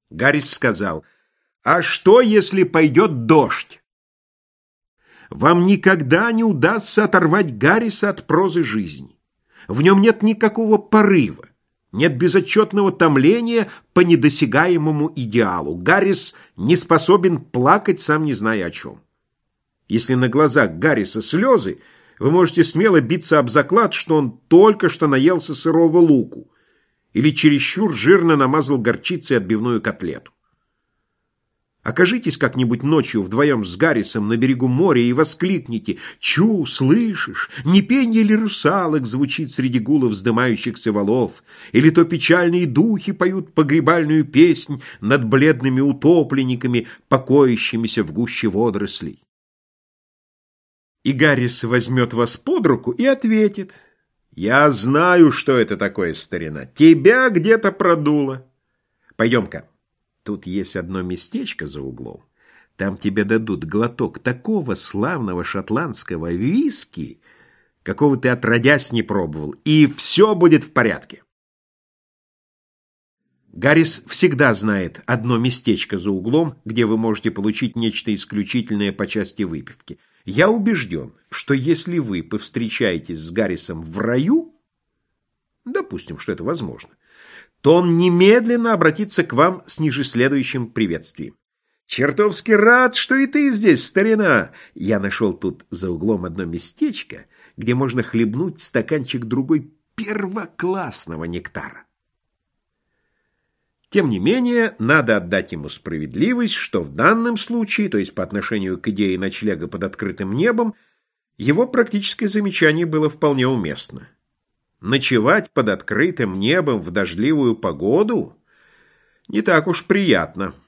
Гаррис сказал: «А что, если пойдет дождь?» Вам никогда не удастся оторвать Гарриса от прозы жизни. В нем нет никакого порыва, нет безотчетного томления по недосягаемому идеалу. Гаррис не способен плакать, сам не зная о чем. Если на глазах Гарриса слезы, вы можете смело биться об заклад, что он только что наелся сырого луку или чересчур жирно намазал горчицей отбивную котлету. Окажитесь как-нибудь ночью вдвоем с Гаррисом на берегу моря и воскликните: «Чу, слышишь, не пенье ли русалок звучит среди гула вздымающихся валов, или то печальные духи поют погребальную песнь над бледными утопленниками, покоящимися в гуще водорослей». И Гаррис возьмет вас под руку и ответит: «Я знаю, что это такое, старина, тебя где-то продуло. Пойдем-ка. Тут есть одно местечко за углом. Там тебе дадут глоток такого славного шотландского виски, какого ты отродясь не пробовал, и все будет в порядке». Гаррис всегда знает одно местечко за углом, где вы можете получить нечто исключительное по части выпивки. Я убежден, что если вы повстречаетесь с Гаррисом в раю, допустим, что это возможно, то он немедленно обратится к вам с нижеследующим приветствием: «Чертовски рад, что и ты здесь, старина! Я нашел тут за углом одно местечко, где можно хлебнуть стаканчик другой первоклассного нектара». Тем не менее, надо отдать ему справедливость, что в данном случае, то есть по отношению к идее ночлега под открытым небом, его практическое замечание было вполне уместно. Ночевать под открытым небом в дождливую погоду не так уж приятно.